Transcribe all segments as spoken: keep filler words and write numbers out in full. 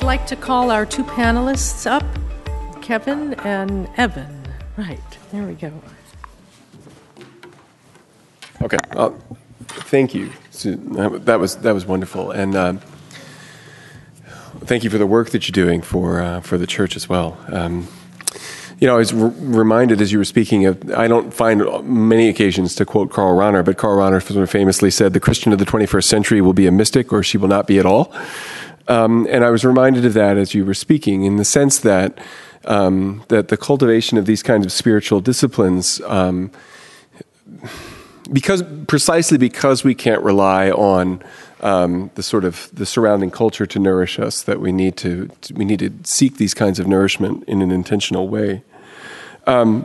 like to call our two panelists up, Kevin and Evan. Right, there we go. Okay, uh, thank you. That was that was wonderful, and uh, thank you for the work that you're doing for uh, for the church as well. Um, you know, I was re- reminded as you were speaking of, I don't find many occasions to quote Karl Rahner, but Karl Rahner sort of famously said, "The Christian of the twenty-first century will be a mystic, or she will not be at all." Um, and I was reminded of that as you were speaking, in the sense that um, that the cultivation of these kinds of spiritual disciplines, um, because precisely because we can't rely on um, the sort of the surrounding culture to nourish us, that we need to we need to seek these kinds of nourishment in an intentional way. Um,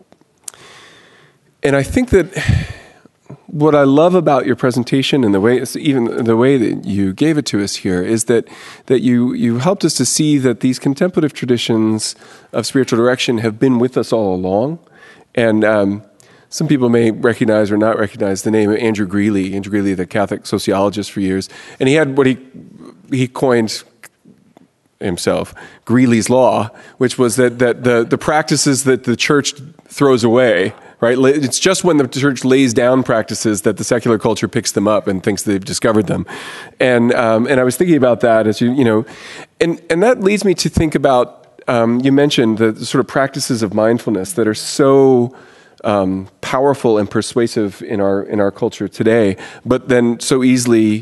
and I think that what I love about your presentation and the way, even the way that you gave it to us here, is that that you you helped us to see that these contemplative traditions of spiritual direction have been with us all along. And um, some people may recognize or not recognize the name of Andrew Greeley. Andrew Greeley, the Catholic sociologist for years, and he had what he he coined himself Greeley's Law, which was that that the the practices that the church throws away. Right, it's just when the church lays down practices that the secular culture picks them up and thinks they've discovered them, and um, and I was thinking about that as you you know, and and that leads me to think about um, you mentioned the sort of practices of mindfulness that are so um, powerful and persuasive in our in our culture today, but then so easily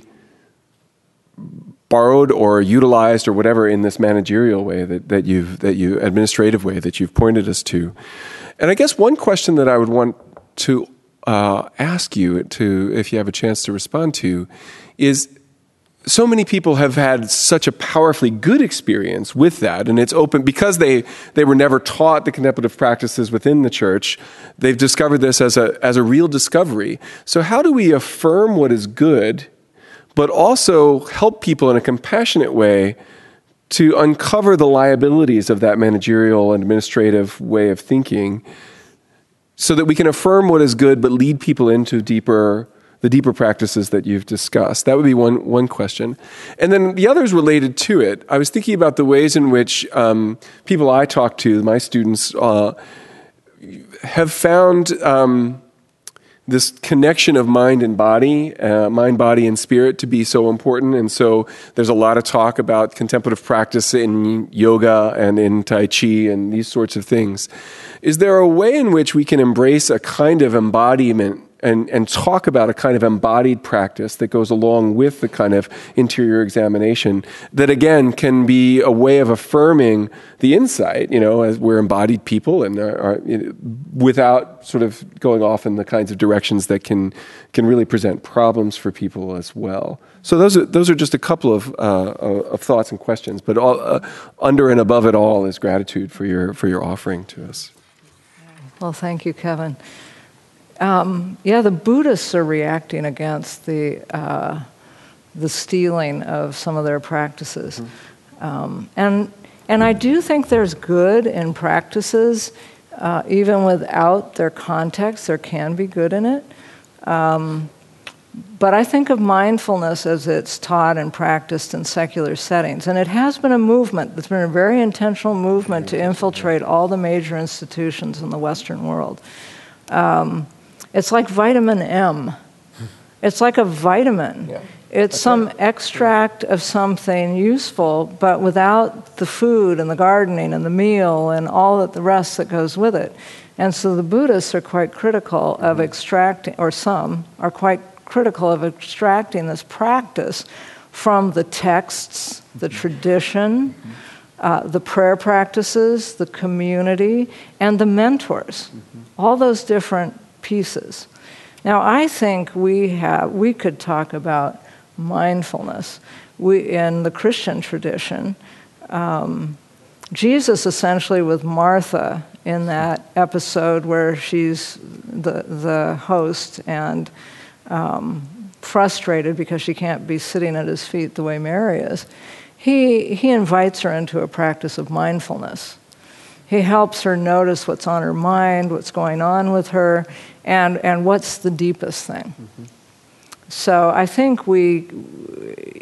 borrowed or utilized or whatever in this managerial way that that you've that you administrative way that you've pointed us to. And I guess one question that I would want to uh, ask you, to if you have a chance to respond to, is so many people have had such a powerfully good experience with that, and it's open because they, they were never taught the contemplative practices within the church. They've discovered this as a as a real discovery. So how do we affirm what is good, but also help people in a compassionate way to uncover the liabilities of that managerial and administrative way of thinking, so that we can affirm what is good, but lead people into deeper, the deeper practices that you've discussed? That would be one one question. And then the other is related to it. I was thinking about the ways in which um, people I talk to, my students, uh, have found um, this connection of mind and body, uh, mind, body, and spirit to be so important. And so there's a lot of talk about contemplative practice in yoga and in Tai Chi and these sorts of things. Is there a way in which we can embrace a kind of embodiment and, and talk about a kind of embodied practice that goes along with the kind of interior examination that, again, can be a way of affirming the insight, you know, as we're embodied people, and are, are, you know, without sort of going off in the kinds of directions that can can really present problems for people as well. So those are those are just a couple of uh, of thoughts and questions, but all, uh, under and above it all is gratitude for your for your offering to us. Well, thank you, Kevin. Um, yeah, the Buddhists are reacting against the uh, the stealing of some of their practices, mm-hmm. um, and and I do think there's good in practices, uh, even without their context. There can be good in it, um, but I think of mindfulness as it's taught and practiced in secular settings, and it has been a movement. It's been a very intentional movement to infiltrate all the major institutions in the Western world. Um, It's like vitamin M. It's like a vitamin. Yeah. It's some extract of something useful, but without the food and the gardening and the meal and all that the rest that goes with it. And so the Buddhists are quite critical of extracting, or some are quite critical of extracting this practice from the texts, the tradition, uh, the prayer practices, the community, and the mentors. All those different pieces. Now, I think we have we could talk about mindfulness. We in the Christian tradition, um, Jesus essentially with Martha in that episode where she's the the host and um, frustrated because she can't be sitting at his feet the way Mary is. He he invites her into a practice of mindfulness. He helps her notice what's on her mind, what's going on with her, and, and what's the deepest thing. Mm-hmm. So I think we,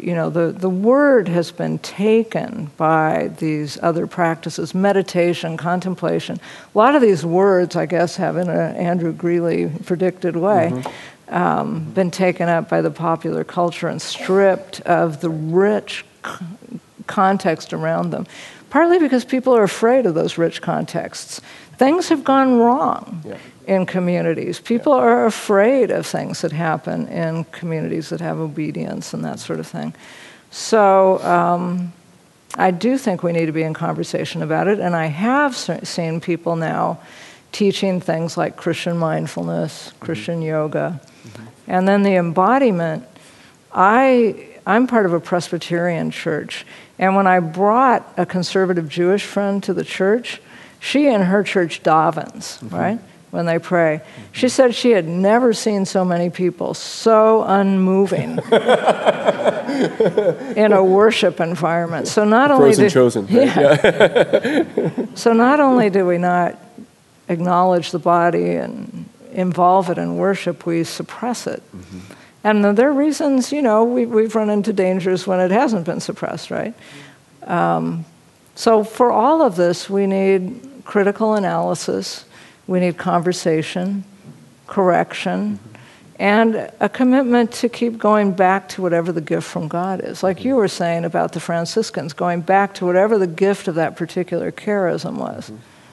you know, the, the word has been taken by these other practices, meditation, contemplation. A lot of these words, I guess, have, in an Andrew Greeley predicted way, mm-hmm. um, been taken up by the popular culture and stripped of the rich c- context around them, partly because people are afraid of those rich contexts. Things have gone wrong. Yeah. In communities. People yeah. are afraid of things that happen in communities that have obedience and that sort of thing. So um, I do think we need to be in conversation about it, and I have seen people now teaching things like Christian mindfulness, mm-hmm. Christian yoga, mm-hmm. and then the embodiment. I, I'm part of a Presbyterian church, and when I brought a conservative Jewish friend to the church, she and her church davens, mm-hmm. right? When they pray. She said she had never seen so many people so unmoving in a worship environment. So not only Frozen do, chosen. Right? Yeah. yeah. So not only do we not acknowledge the body and involve it in worship, we suppress it. Mm-hmm. And there are reasons, you know, we, we've run into dangers when it hasn't been suppressed, right? Um, so for all of this, we need critical analysis. We need conversation, correction, mm-hmm. and a commitment to keep going back to whatever the gift from God is. Like mm-hmm. you were saying about the Franciscans, going back to whatever the gift of that particular charism was.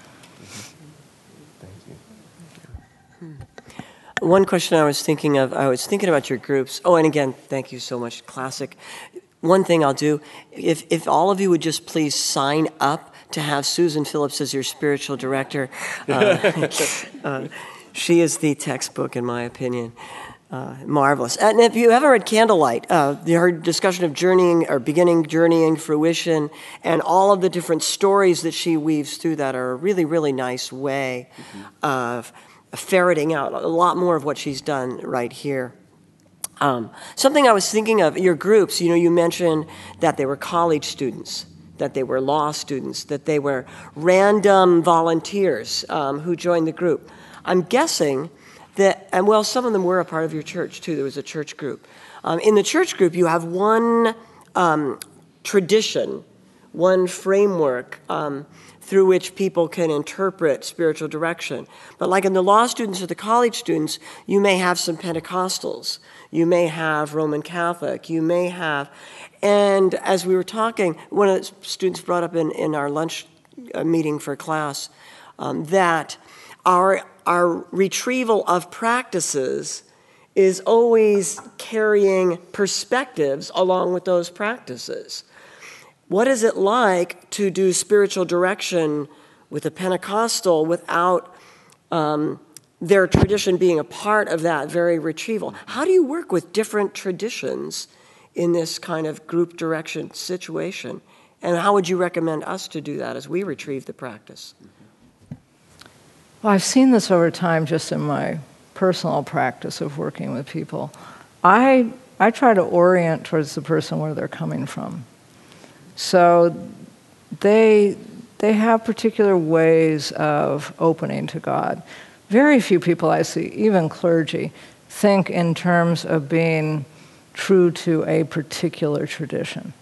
Mm-hmm. Thank you. One question I was thinking of, I was thinking about your groups. Oh, and again, thank you so much, Classic. One thing I'll do, if if all of you would just please sign up to have Susan Phillips as your spiritual director. Uh, uh, she is the textbook, in my opinion. Uh, marvelous. And if you haven't read Candlelight, uh, her discussion of journeying, or beginning, journeying, fruition, and all of the different stories that she weaves through that are a really, really nice way mm-hmm. of ferreting out a lot more of what she's done right here. Um, something I was thinking of, your groups, you know, you mentioned that they were college students, that they were law students, that they were random volunteers um, who joined the group. I'm guessing that, and well, some of them were a part of your church too. There was a church group. Um, in the church group, you have one um, tradition, one framework um, through which people can interpret spiritual direction. But like in the law students or the college students, you may have some Pentecostals. You may have Roman Catholic. You may have... And as we were talking, one of the students brought up in, in our lunch meeting for class um, that our, our retrieval of practices is always carrying perspectives along with those practices. What is it like to do spiritual direction with a Pentecostal without um, their tradition being a part of that very retrieval? How do you work with different traditions in this kind of group direction situation? And how would you recommend us to do that as we retrieve the practice? Well, I've seen this over time just in my personal practice of working with people. I I try to orient towards the person where they're coming from. So they they have particular ways of opening to God. Very few people I see, even clergy, think in terms of being true to a particular tradition.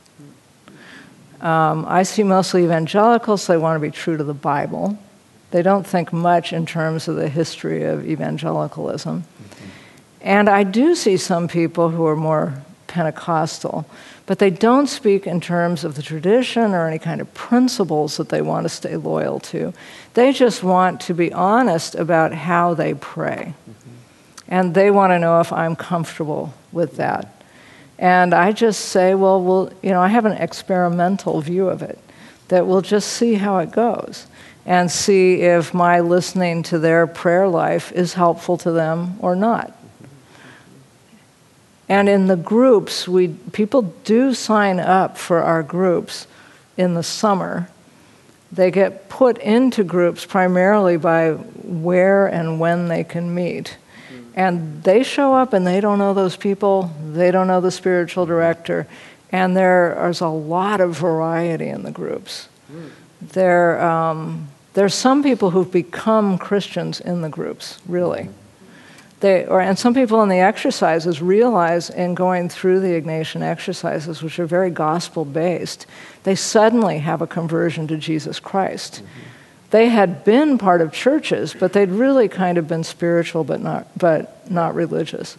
Um, I see mostly evangelicals, they want to be true to the Bible. They don't think much in terms of the history of evangelicalism. Mm-hmm. And I do see some people who are more Pentecostal, but they don't speak in terms of the tradition or any kind of principles that they want to stay loyal to. They just want to be honest about how they pray. Mm-hmm. And they want to know if I'm comfortable with that. And I just say, well, we'll, you know, I have an experimental view of it, that we'll just see how it goes and see if my listening to their prayer life is helpful to them or not. And in the groups, we people do sign up for our groups in the summer. They get put into groups primarily by where and when they can meet. And they show up and they don't know those people, they don't know the spiritual director, and there is a lot of variety in the groups. Mm. There, um, there's some people who've become Christians in the groups, really. They, or, and some people in the exercises realize in going through the Ignatian exercises, which are very gospel-based, they suddenly have a conversion to Jesus Christ. Mm-hmm. They had been part of churches, but they'd really kind of been spiritual but not, but not religious.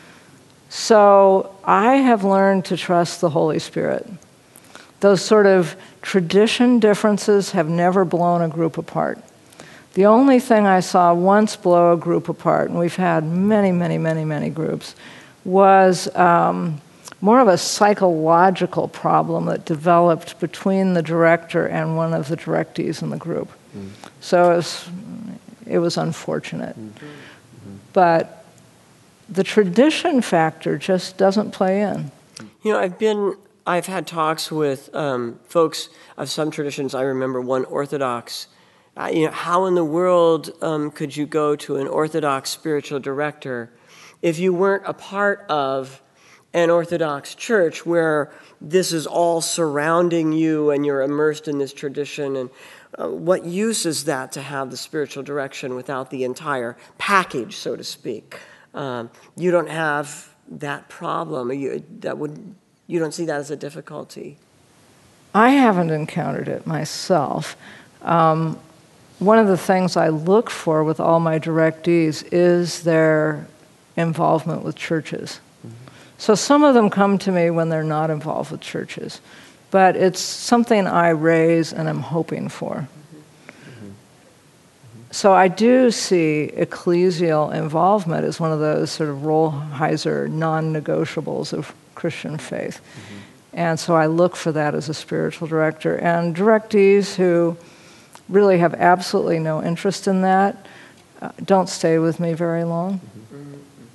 So I have learned to trust the Holy Spirit. Those sort of tradition differences have never blown a group apart. The only thing I saw once blow a group apart, and we've had many, many, many, many groups, was um, more of a psychological problem that developed between the director and one of the directees in the group. Mm. So it was, it was unfortunate. Mm-hmm. But the tradition factor just doesn't play in. You know, I've been, I've had talks with um, folks of some traditions. I remember one Orthodox. Uh, you know, how in the world um, could you go to an Orthodox spiritual director if you weren't a part of an Orthodox church where this is all surrounding you and you're immersed in this tradition? And uh, what use is that to have the spiritual direction without the entire package, so to speak? Um, you don't have that problem. You, that would, you don't see that as a difficulty? I haven't encountered it myself. Um, One of the things I look for with all my directees is their involvement with churches. Mm-hmm. So some of them come to me when they're not involved with churches, but it's something I raise and I'm hoping for. Mm-hmm. Mm-hmm. So I do see ecclesial involvement as one of those sort of Rolheiser non-negotiables of Christian faith. Mm-hmm. And so I look for that as a spiritual director. And directees who really have absolutely no interest in that, uh, don't stay with me very long. Mm-hmm.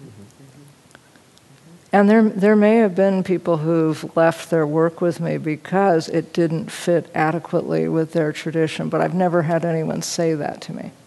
And there there may have been people who've left their work with me because it didn't fit adequately with their tradition, but I've never had anyone say that to me.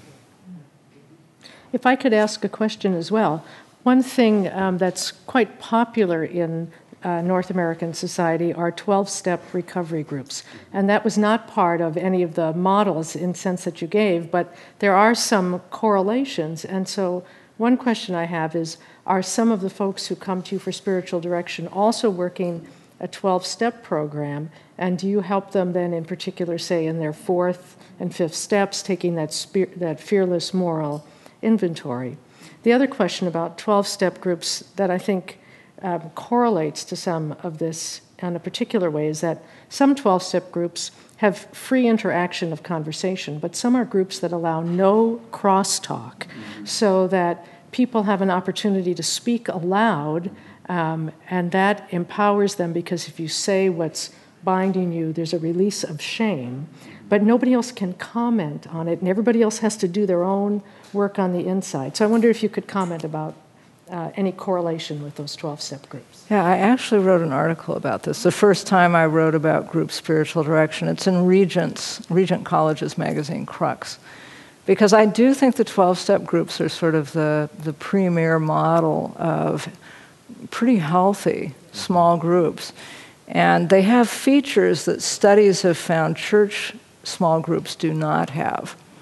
If I could ask a question as well. One thing um, that's quite popular in Uh, North American society are twelve-step recovery groups. And that was not part of any of the models in the sense that you gave, but there are some correlations. And so one question I have is, are some of the folks who come to you for spiritual direction also working a twelve-step program? And do you help them then in particular, say, in their fourth and fifth steps, taking that, spe- that fearless moral inventory? The other question about twelve-step groups that I think Um, correlates to some of this in a particular way is that some twelve-step groups have free interaction of conversation, but some are groups that allow no crosstalk, mm-hmm. so that people have an opportunity to speak aloud, um, and that empowers them because if you say what's binding you, there's a release of shame, but nobody else can comment on it, and everybody else has to do their own work on the inside. So I wonder if you could comment about Uh, any correlation with those twelve-step groups. Yeah, I actually wrote an article about this. The first time I wrote about group spiritual direction, it's in Regent's, Regent College's magazine, Crux. Because I do think the twelve-step groups are sort of the, the premier model of pretty healthy small groups. And they have features that studies have found church small groups do not have.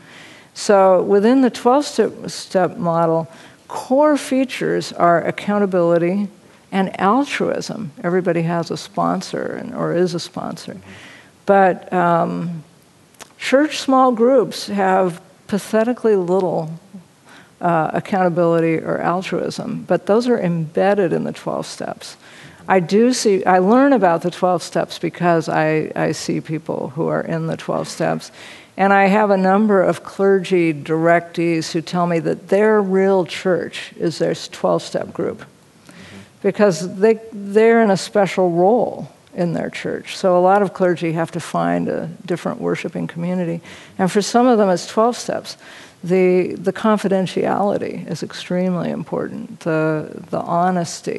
So within the twelve-step model, core features are accountability and altruism. Everybody has a sponsor and, or is a sponsor. But um, church small groups have pathetically little uh, accountability or altruism, but those are embedded in the twelve steps. I do see, I learn about the twelve steps because I, I see people who are in the twelve steps. And I have a number of clergy directees who tell me that their real church is their twelve-step group because they, they're in a special role in their church. So a lot of clergy have to find a different worshiping community. And for some of them, it's twelve steps. The, the confidentiality is extremely important, the, the honesty.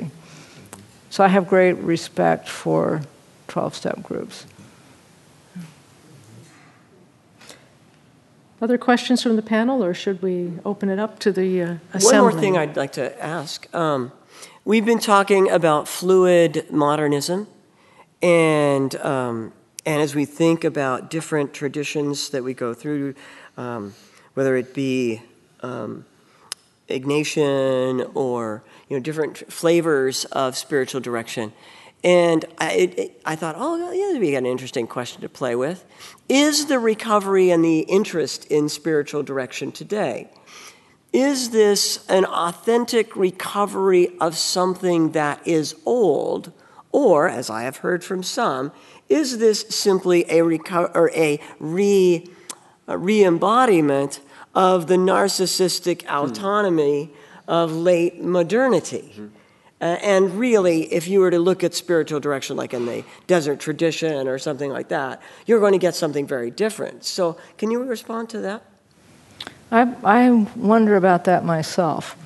So I have great respect for twelve-step groups. Other questions from the panel, or should we open it up to the uh, assembly? One more thing I'd like to ask. Um, we've been talking about fluid modernism, and um, and as we think about different traditions that we go through, um, whether it be um, Ignatian or you know different flavors of spiritual direction. And I, it, it, I thought, oh, yeah, we got an interesting question to play with. Is the recovery and the interest in spiritual direction today, is this an authentic recovery of something that is old, or, as I have heard from some, is this simply a reco- or a re a re-embodiment of the narcissistic autonomy hmm. of late modernity? Hmm. Uh, and really, if you were to look at spiritual direction like in the desert tradition or something like that, you're going to get something very different. So can you respond to that? I, I wonder about that myself.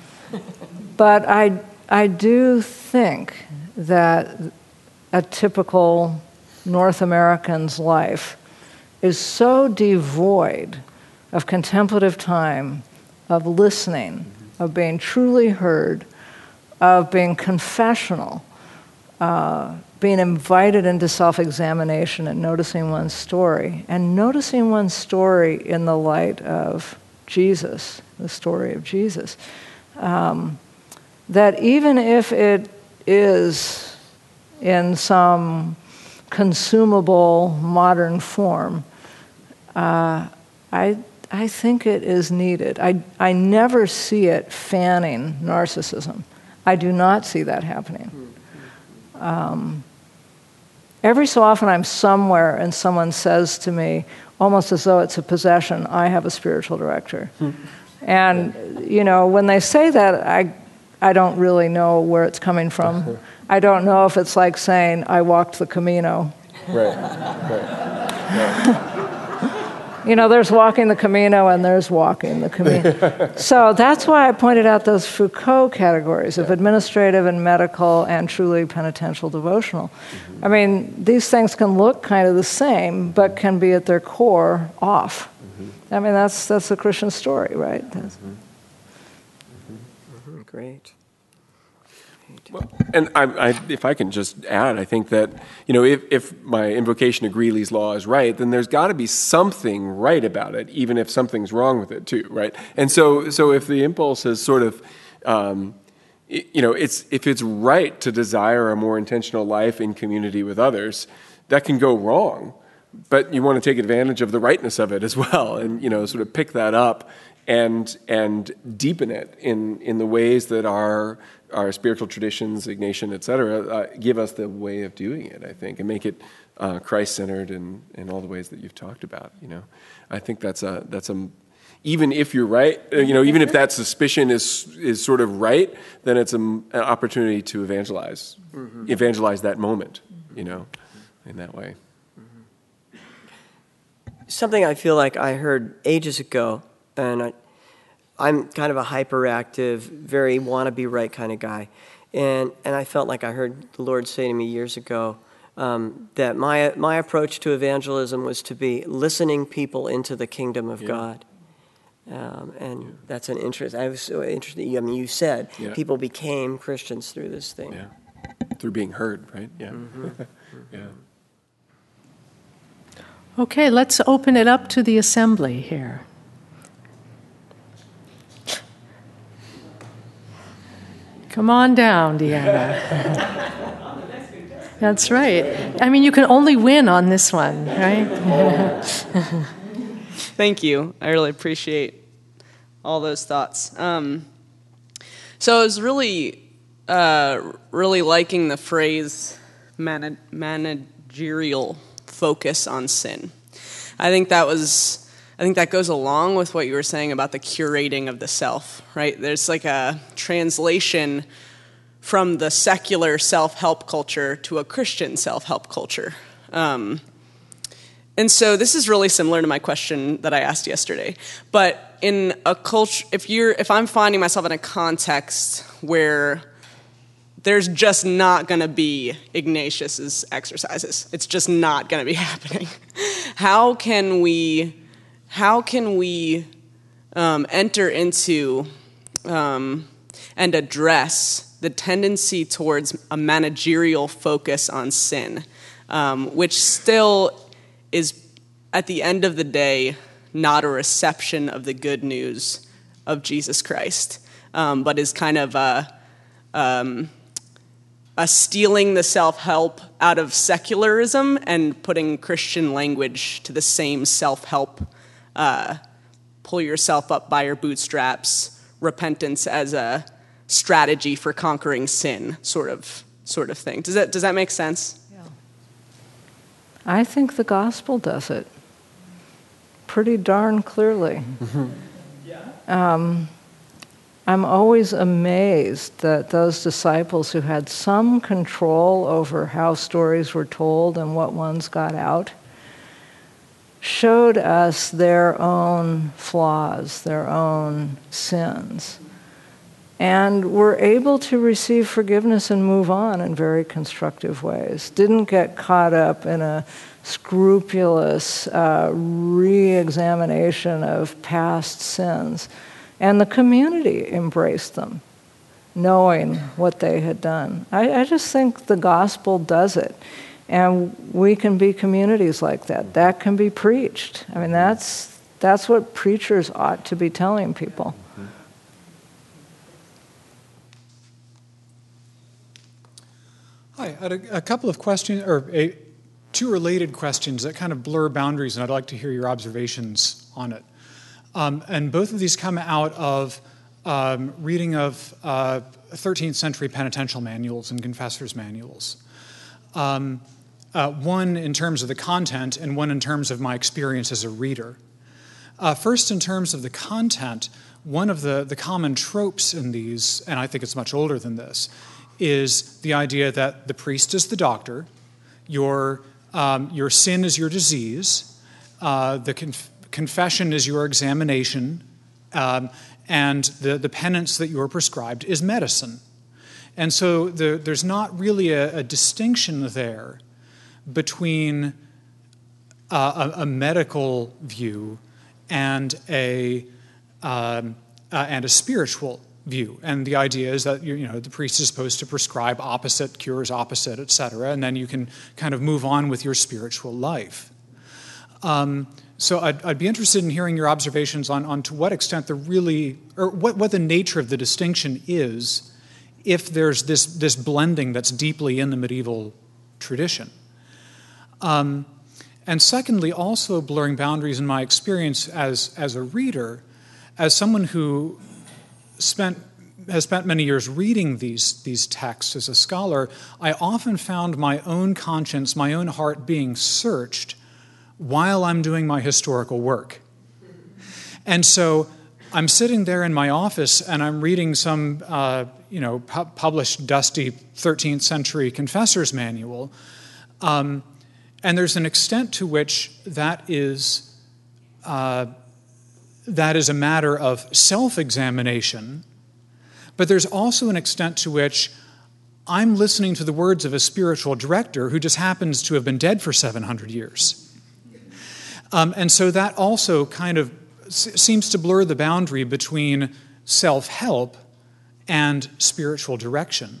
But I, I do think that a typical North American's life is so devoid of contemplative time, of listening, of being truly heard, of being confessional, uh, being invited into self-examination and noticing one's story, and noticing one's story in the light of Jesus, the story of Jesus, um, that even if it is in some consumable modern form, uh, I, I think it is needed. I, I never see it fanning narcissism. I do not see that happening. Um, every so often I'm somewhere and someone says to me, almost as though it's a possession, I have a spiritual director. And, you know, when they say that, I, I don't really know where it's coming from. I don't know if it's like saying, I walked the Camino. Right, right. right. You know, there's walking the Camino and there's walking the Camino. So that's why I pointed out those Foucault categories of administrative and medical and truly penitential devotional. Mm-hmm. I mean, these things can look kind of the same, but can be at their core off. Mm-hmm. I mean, that's that's the Christian story, right? Mm-hmm. Mm-hmm. Mm-hmm. Great. Well, and I, I, if I can just add, I think that, you know, if, if my invocation of Greeley's law is right, then there's got to be something right about it, even if something's wrong with it too, right? And so, so if the impulse is sort of, um, it, you know, it's if it's right to desire a more intentional life in community with others, that can go wrong, but you want to take advantage of the rightness of it as well, and you know, sort of pick that up and and deepen it in in the ways that our our spiritual traditions, Ignatian, et cetera, uh, give us the way of doing it, I think, and make it uh, Christ-centered in, in all the ways that you've talked about, you know. I think that's a, that's a, even if you're right, you know, even if that suspicion is is sort of right, then it's a, an opportunity to evangelize, mm-hmm. evangelize that moment, you know, in that way. Mm-hmm. Something I feel like I heard ages ago, and I, I'm kind of a hyperactive, very wanna-be-right kind of guy. And and I felt like I heard the Lord say to me years ago um, that my my approach to evangelism was to be listening people into the kingdom of yeah. God. Um, and yeah. that's an interest. I was so interested. I mean, you said yeah. people became Christians through this thing. Yeah, through being heard, right? Yeah. Mm-hmm. yeah. Okay, let's open it up to the assembly here. Come on down, Deanna. That's right. I mean, you can only win on this one, right? Thank you. I really appreciate all those thoughts. Um, so I was really, uh, really liking the phrase man- managerial focus on sin. I think that was... I think that goes along with what you were saying about the curating of the self, right? There's like a translation from the secular self-help culture to a Christian self-help culture. Um, and so this is really similar to my question that I asked yesterday. But in a culture, if you're, if I'm finding myself in a context where there's just not going to be Ignatius's exercises, it's just not going to be happening. How can we... How can we um, enter into um, and address the tendency towards a managerial focus on sin, um, which still is, at the end of the day, not a reception of the good news of Jesus Christ? um, but is kind of a, um, a stealing the self-help out of secularism and putting Christian language to the same self-help, uh, pull yourself up by your bootstraps, repentance as a strategy for conquering sin, sort of sort of thing. Does that does that make sense? Yeah. I think the gospel does it pretty darn clearly. Mm-hmm. Yeah. Um, I'm always amazed that those disciples who had some control over how stories were told and what ones got out showed us their own flaws, their own sins, and were able to receive forgiveness and move on in very constructive ways. Didn't get caught up in a scrupulous uh, re-examination of past sins. And the community embraced them, knowing what they had done. I, I just think the gospel does it. And we can be communities like that. That can be preached. I mean, that's that's what preachers ought to be telling people. Hi, I had a, a couple of questions, or a, two related questions that kind of blur boundaries, and I'd like to hear your observations on it. Um, and both of these come out of um, reading of uh, thirteenth century penitential manuals and confessors' manuals. Um, uh, one in terms of the content and one in terms of my experience as a reader. Uh, first, in terms of the content, one of the, the common tropes in these, and I think it's much older than this, is the idea that the priest is the doctor, your, um, your sin is your disease, uh, the conf- confession is your examination, um, and the, the penance that you are prescribed is medicine. And so the, there's not really a, a distinction there between uh, a, a medical view and a um, uh, and a spiritual view. And the idea is that you, you know the priest is supposed to prescribe opposite, cures opposite, et cetera, and then you can kind of move on with your spiritual life. Um, so I'd, I'd be interested in hearing your observations on, on to what extent the really, or what, what the nature of the distinction is if there's this, this blending that's deeply in the medieval tradition. Um, and secondly, also blurring boundaries in my experience as, as a reader, as someone who spent has spent many years reading these, these texts as a scholar, I often found my own conscience, my own heart being searched while I'm doing my historical work. And so I'm sitting there in my office and I'm reading some uh, you know, pu- published dusty thirteenth century confessor's manual, um, and there's an extent to which that is uh, that is a matter of self-examination, but there's also an extent to which I'm listening to the words of a spiritual director who just happens to have been dead for seven hundred years. Um, and so that also kind of s- seems to blur the boundary between self-help and spiritual direction.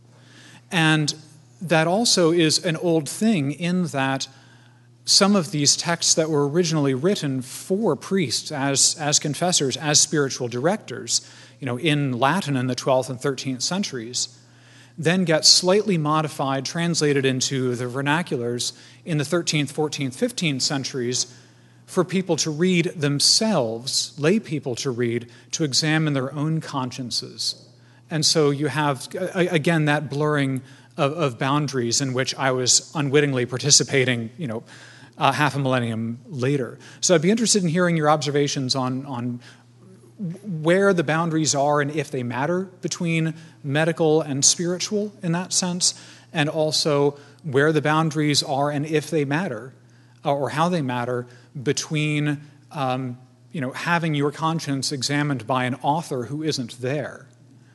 And that also is an old thing in that some of these texts that were originally written for priests as, as confessors, as spiritual directors, you know, in Latin in the twelfth and thirteenth centuries, then get slightly modified, translated into the vernaculars in the thirteenth, fourteenth, fifteenth centuries for people to read themselves, lay people to read, to examine their own consciences. And so you have, again, that blurring of, of boundaries in which I was unwittingly participating, you know, uh, half a millennium later. So I'd be interested in hearing your observations on, on where the boundaries are and if they matter between medical and spiritual in that sense, and also where the boundaries are and if they matter, or how they matter between um, you know, having your conscience examined by an author who isn't there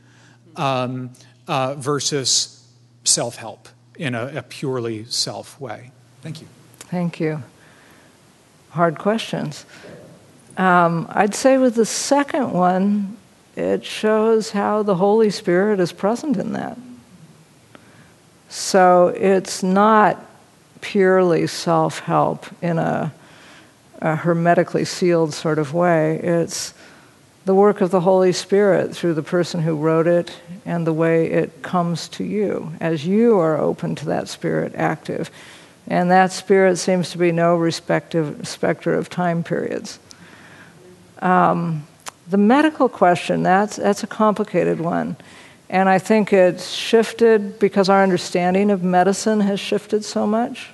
um, uh, versus self-help in a, a purely self way. Thank you. Thank you. Hard questions. Um, I'd say with the second one, it shows how the Holy Spirit is present in that. So it's not purely self-help in a, a hermetically sealed sort of way. It's the work of the Holy Spirit through the person who wrote it and the way it comes to you as you are open to that Spirit active. And that Spirit seems to be no respective respecter of time periods. Um, the medical question, that's, that's a complicated one. And I think it's shifted because our understanding of medicine has shifted so much.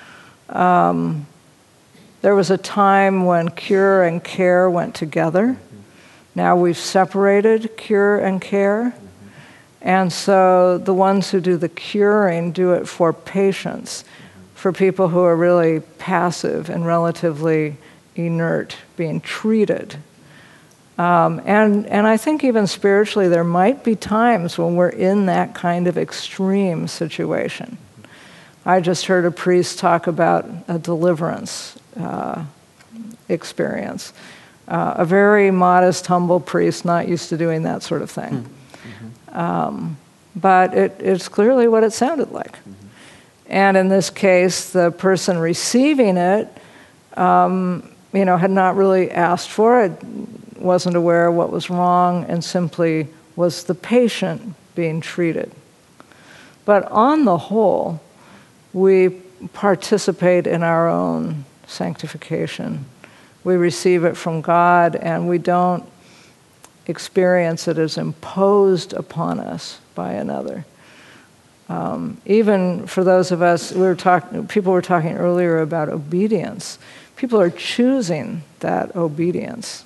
Um, there was a time when cure and care went together. Now we've separated cure and care. And so the ones who do the curing do it for patients, for people who are really passive and relatively inert, being treated. Um, and, and I think even spiritually, there might be times when we're in that kind of extreme situation. I just heard a priest talk about a deliverance uh, experience. Uh, a very modest, humble priest, not used to doing that sort of thing. Mm-hmm. Um, but it, it's clearly what it sounded like. Mm-hmm. And in this case, the person receiving it, um, you know, had not really asked for it, wasn't aware of what was wrong, and simply was the patient being treated. But on the whole, we participate in our own sanctification. We receive it from God, and we don't experience it as imposed upon us by another. Um, even for those of us, we were talking. People were talking earlier about obedience. People are choosing that obedience.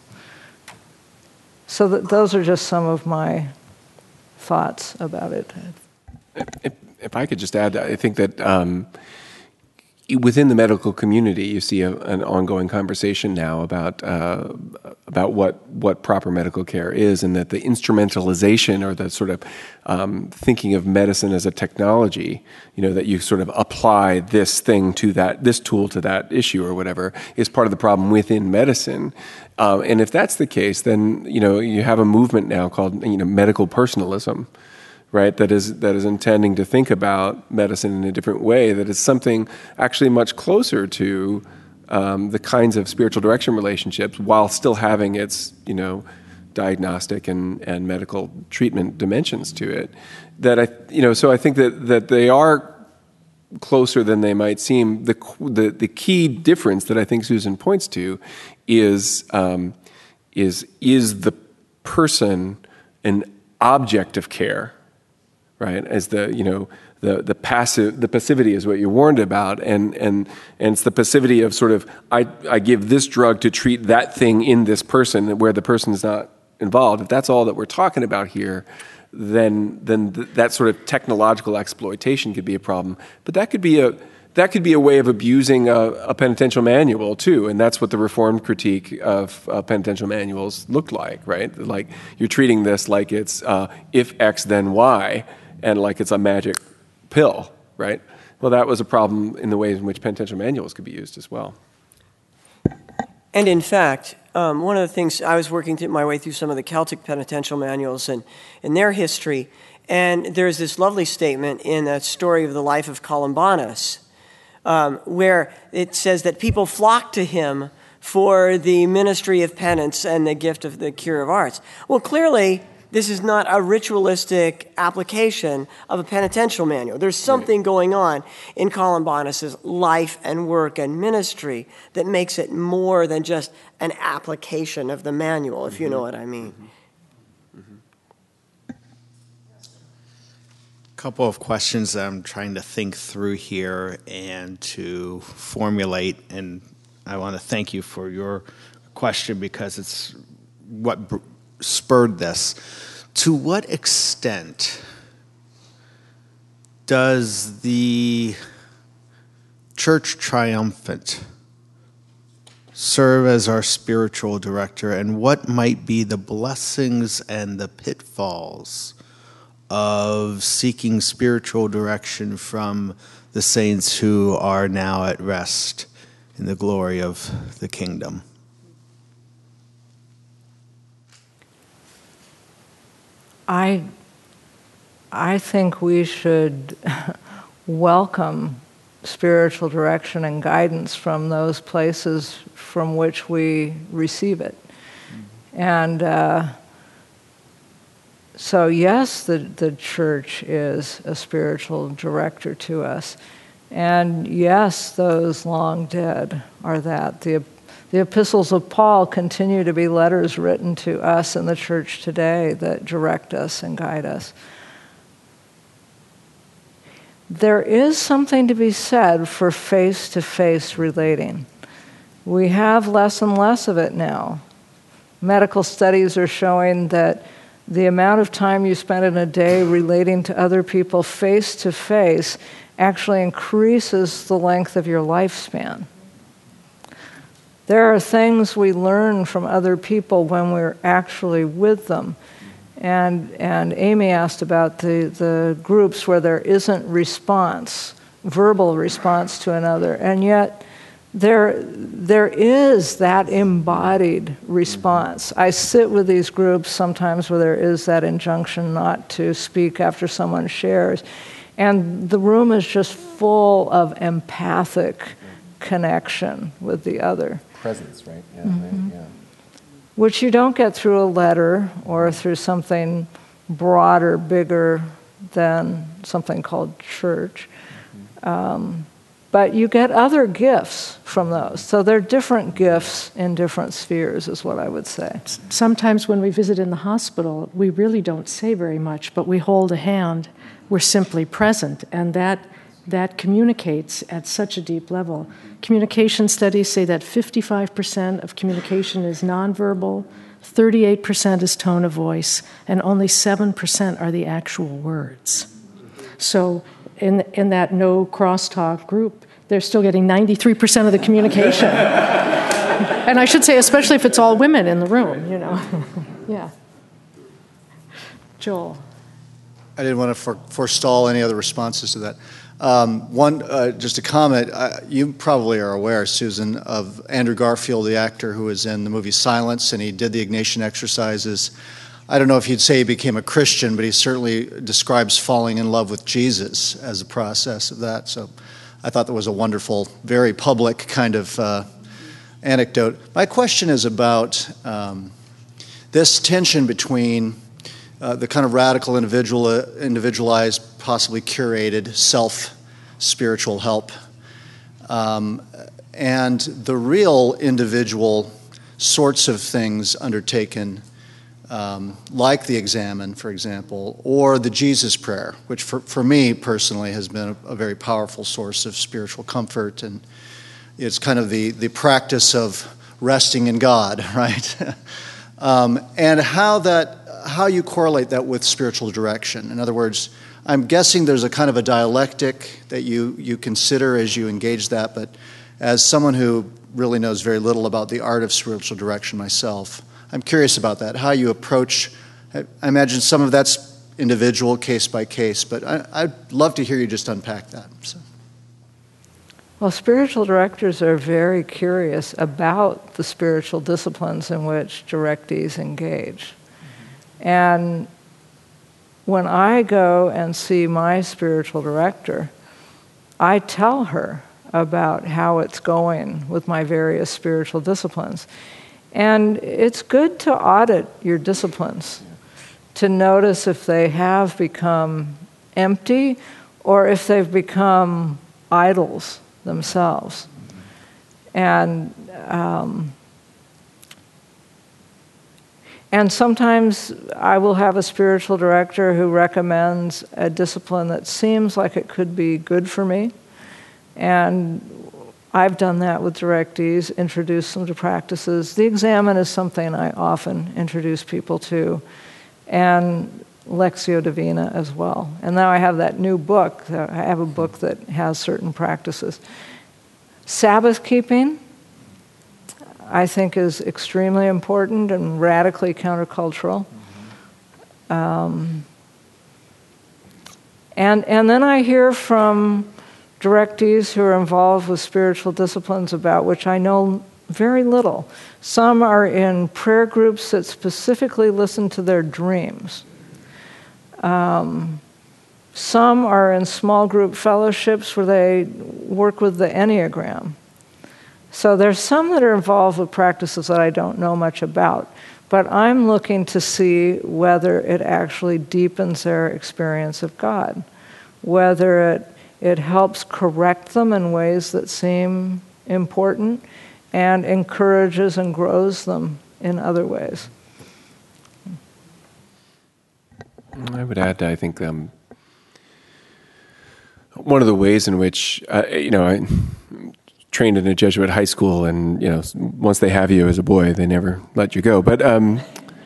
So that those are just some of my thoughts about it. If, if I could just add, I think that um, within the medical community, you see a, an ongoing conversation now about uh, about what what proper medical care is, and that the instrumentalization or the sort of um, thinking of medicine as a technology, you know, that you sort of apply this thing to that, this tool to that issue or whatever, is part of the problem within medicine. Um, and if that's the case, then you know you have a movement now called you know medical personalism, right? That is that is intending to think about medicine in a different way. That is something actually much closer to um, the kinds of spiritual direction relationships, while still having its you know diagnostic and, and medical treatment dimensions to it. That I you know so I think that that they are closer than they might seem. The the the key difference that I think Susan points to is um, is is the person an object of care, right? As the you know the the passive the passivity is what you're warned about, and and and it's the passivity of sort of I I give this drug to treat that thing in this person where the person is not involved. If that's all that we're talking about here, then then th- that sort of technological exploitation could be a problem. But that could be a that could be a way of abusing a, a penitential manual too, and that's what the Reformed critique of uh, penitential manuals looked like, right? Like you're treating this like it's uh, if X then Y, and like it's a magic pill, right? Well, that was a problem in the ways in which penitential manuals could be used as well. And in fact, um, one of the things, I was working th- my way through some of the Celtic penitential manuals and, and their history, and there's this lovely statement in a story of the life of Columbanus, um, where it says that people flocked to him for the ministry of penance and the gift of the cure of arts. Well, clearly, this is not a ritualistic application of a penitential manual. There's something going on in Columbanus' life and work and ministry that makes it more than just an application of the manual, if you know what I mean. A couple of questions that I'm trying to think through here and to formulate, and I want to thank you for your question because it's what br- spurred this. To what extent does the Church Triumphant serve as our spiritual director, and what might be the blessings and the pitfalls of seeking spiritual direction from the saints who are now at rest in the glory of the kingdom? I, I think we should welcome spiritual direction and guidance from those places from which we receive it. And uh, so, yes, the, the church is a spiritual director to us. And yes, those long dead are that. The, the epistles of Paul continue to be letters written to us in the church today that direct us and guide us. There is something to be said for face-to-face relating. We have less and less of it now. Medical studies are showing that the amount of time you spend in a day relating to other people face-to-face actually increases the length of your lifespan. There are things we learn from other people when we're actually with them. And, and Amy asked about the, the groups where there isn't response, verbal response to another, and yet there, there is that embodied response. I sit with these groups sometimes where there is that injunction not to speak after someone shares, and the room is just full of empathic connection with the other. Presence, right? Yeah, Mm-hmm. right, yeah. Which you don't get through a letter or through something broader, bigger than something called church. Um, but you get other gifts from those. So they're different gifts in different spheres, is what I would say. Sometimes when we visit in the hospital, we really don't say very much, but we hold a hand. We're simply present, and that that communicates at such a deep level. Communication studies say that fifty-five percent of communication is nonverbal, thirty-eight percent is tone of voice, and only seven percent are the actual words. So in, in that no crosstalk group, they're still getting ninety-three percent of the communication. And I should say, especially if it's all women in the room, you know. Yeah. Joel. I didn't want to for, forestall any other responses to that. Um, one, uh, just a comment, uh, you probably are aware, Susan, of Andrew Garfield, the actor who was in the movie Silence, and he did the Ignatian exercises. I don't know if you'd say he became a Christian, but he certainly describes falling in love with Jesus as a process of that. So I thought that was a wonderful, very public kind of uh, anecdote. My question is about um, this tension between Uh, the kind of radical, individual, uh, individualized, possibly curated self-spiritual help, um, and the real individual sorts of things undertaken, um, like the Examen, for example, or the Jesus Prayer, which for, for me personally has been a, a very powerful source of spiritual comfort, and it's kind of the, the practice of resting in God, right? um, and how that how you correlate that with spiritual direction. In other words, I'm guessing there's a kind of a dialectic that you, you consider as you engage that, but as someone who really knows very little about the art of spiritual direction myself, I'm curious about that, how you approach, I imagine some of that's individual, case by case, but I, I'd love to hear you just unpack that. So. Well, spiritual directors are very curious about the spiritual disciplines in which directees engage. And when I go and see my spiritual director, I tell her about how it's going with my various spiritual disciplines. And it's good to audit your disciplines, to notice if they have become empty or if they've become idols themselves. And um, And sometimes I will have a spiritual director who recommends a discipline that seems like it could be good for me. And I've done that with directees, introduced them to practices. The Examen is something I often introduce people to, and Lectio Divina as well. And now I have that new book. I have a book that has certain practices. Sabbath keeping, I think, is extremely important and radically countercultural. Um, and, and then I hear from directees who are involved with spiritual disciplines about which I know very little. Some are in prayer groups that specifically listen to their dreams. Um, some are in small group fellowships where they work with the Enneagram. So there's some that are involved with practices that I don't know much about. but I'm looking to see whether it actually deepens their experience of God, whether it, it helps correct them in ways that seem important and encourages and grows them in other ways. I would add, I think, um, one of the ways in which, uh, you know, I trained in a Jesuit high school, and, you know, once they have you as a boy, they never let you go. But um,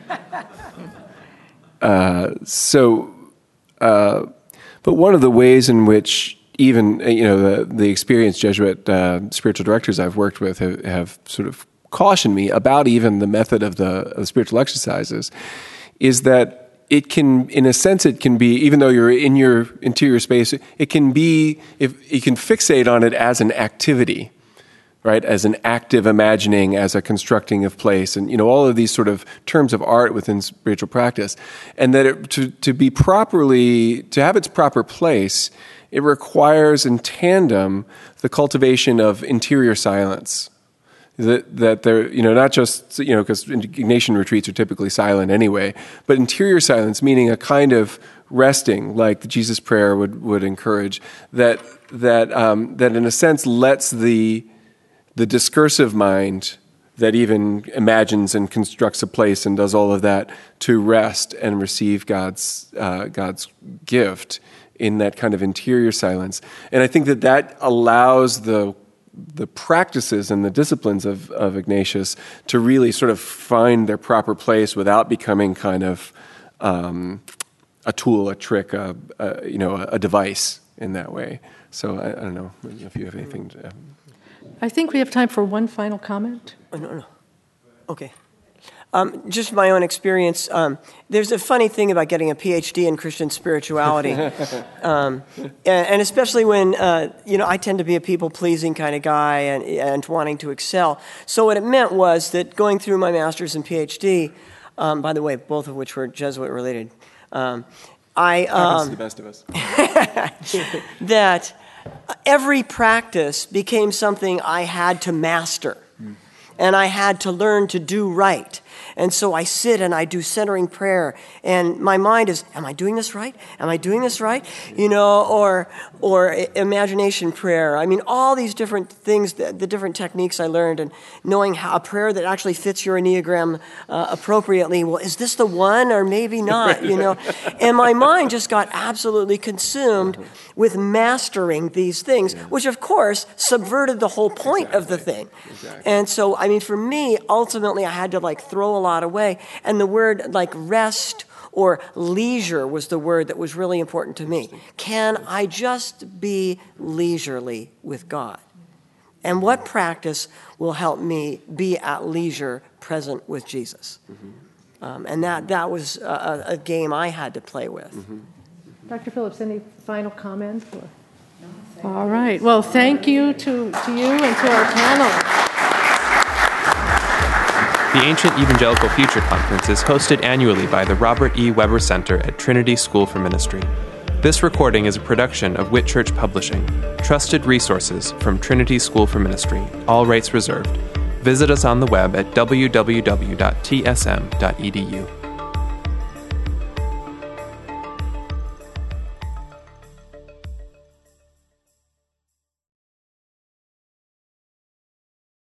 uh, so, uh, but one of the ways in which even, you know, the, the experienced Jesuit uh, spiritual directors I've worked with have, have sort of cautioned me about even the method of the, of the spiritual exercises is that it can, in a sense, it can be, even though you're in your interior space, it can be, if you can fixate on it as an activity, right? As an active imagining, as a constructing of place, and, you know, all of these sort of terms of art within spiritual practice. And that it, to, to be properly, to have its proper place, it requires in tandem the cultivation of interior silence. That that they're, you know, not just, you know, because Ignatian retreats are typically silent anyway, but interior silence, meaning a kind of resting, like the Jesus prayer would, would encourage, that that um, that in a sense lets the the discursive mind that even imagines and constructs a place and does all of that to rest and receive God's uh, God's gift in that kind of interior silence. And I think that that allows the the practices and the disciplines of, of Ignatius to really sort of find their proper place without becoming kind of um, a tool, a trick, a, a, you know, a, a device in that way. So I, I don't know if you have anything to... Um... I think we have time for one final comment. Oh, no, no. Okay. Um, just my own experience, um, there's a funny thing about getting a P H D in Christian spirituality, um, and, and especially when, uh, you know, I tend to be a people-pleasing kind of guy and, and wanting to excel. So what it meant was that going through my master's and P H D, um, by the way, both of which were Jesuit-related, um, I... Um, the best of us. that every practice became something I had to master, mm. and I had to learn to do right. And so I sit and I do centering prayer, and my mind is, am I doing this right? Am I doing this right? You know, or or imagination prayer. I mean, all these different things, the, the different techniques I learned, and knowing how a prayer that actually fits your Enneagram uh, appropriately. Well, is this the one or maybe not, you know? And my mind just got absolutely consumed with mastering these things, which of course subverted the whole point exactly. of the thing. Exactly. And so, I mean, for me, ultimately, I had to like throw a lot away. And the word like rest or leisure was the word that was really important to me. Can I just be leisurely with God? And what practice will help me be at leisure present with Jesus? Mm-hmm. Um, and that, that was a, a game I had to play with. Mm-hmm. Doctor Phillips, any final comment? Or? All right. Well, thank you to, to you and to our panel. The Ancient Evangelical Future Conference is hosted annually by the Robert E. Weber Center at Trinity School for Ministry. This recording is a production of Whit Church Publishing. Trusted resources from Trinity School for Ministry. All rights reserved. Visit us on the web at w w w dot t s m dot e d u.